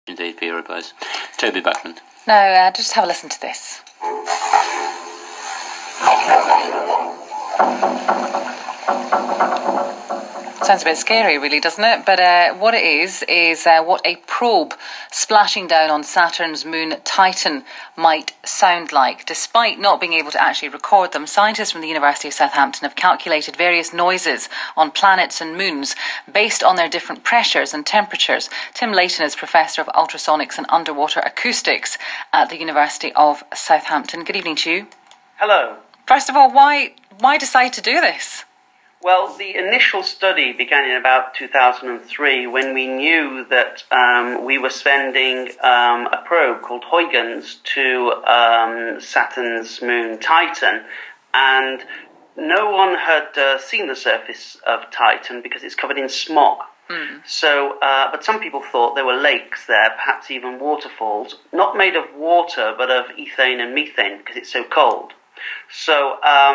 Indeed, for your advice. Toby Buckland. No, just have a listen to this. Sounds a bit scary, really, doesn't it? But what it is what a probe splashing down on Saturn's moon Titan might sound like. Despite not being able to actually record them, scientists from the University of Southampton have calculated various noises on planets and moons based on their different pressures and temperatures. Tim Layton is Professor of Ultrasonics and Underwater Acoustics at the University of Southampton. Good evening to you. Hello. First of all, why decide to do this? Well, the initial study began in about 2003 when we knew that we were sending a probe called Huygens to Saturn's moon Titan, and no one had seen the surface of Titan because it's covered in smog. So, but some people thought there were lakes there, perhaps even waterfalls, not made of water but of ethane and methane because it's so cold. So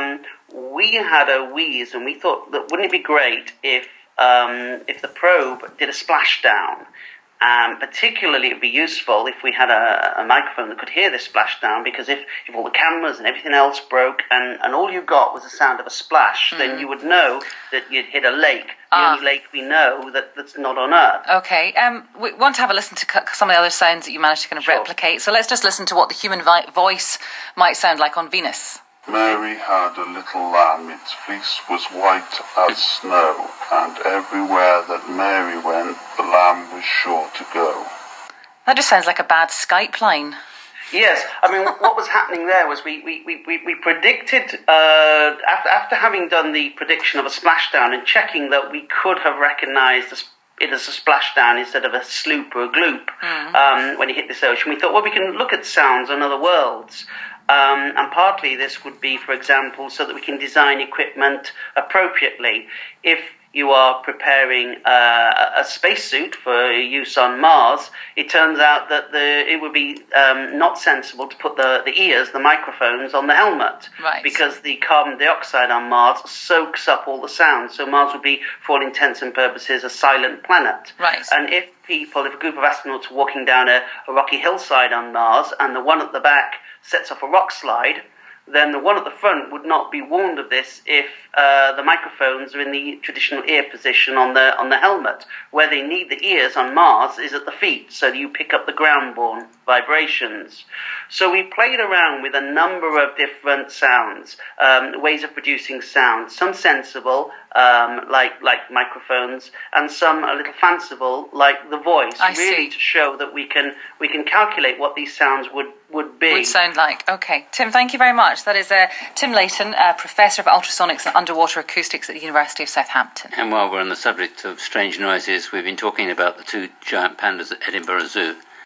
we had a wheeze, and we thought that wouldn't it be great if the probe did a splashdown. Particularly, it would be useful if we had a microphone that could hear this splashdown, because if all the cameras and everything else broke and all you got was the sound of a splash, then you would know that you'd hit a lake. The only lake we know that's not on Earth. Okay, we want to have a listen to some of the other sounds that you managed to kind of replicate. So let's just listen to what the human voice might sound like on Venus. Mary had a little lamb, its fleece was white as snow, and everywhere that Mary went, the lamb was sure to go. That just sounds like a bad Skype line. Yes, I mean, what was happening there was we predicted, after having done the prediction of a splashdown and checking that we could have recognised it as a splashdown instead of a sloop or a gloop when you hit this ocean, we thought, well, we can look at sounds on other worlds. And partly this would be, for example, so that we can design equipment appropriately. If you are preparing a spacesuit for use on Mars, it turns out that it would be not sensible to put the ears, the microphones, on the helmet. Right. Because the carbon dioxide on Mars soaks up all the sound. So Mars would be, for all intents and purposes, a silent planet. Right. And if a group of astronauts are walking down a rocky hillside on Mars, and the one at the back sets off a rock slide, then the one at the front would not be warned of this if the microphones are in the traditional ear position on the helmet. Where they need the ears on Mars is at the feet, so you pick up the ground-borne vibrations. So we played around with a number of different sounds, ways of producing sound, some sensible, like microphones, and some a little fanciful, like the voice, to show that we can calculate what these sounds would sound like. Okay, Tim, thank you very much. That is Tim Layton, Professor of Ultrasonics and Underwater Acoustics at the University of Southampton. And while we're on the subject of strange noises, we've been talking about the two giant pandas at Edinburgh Zoo.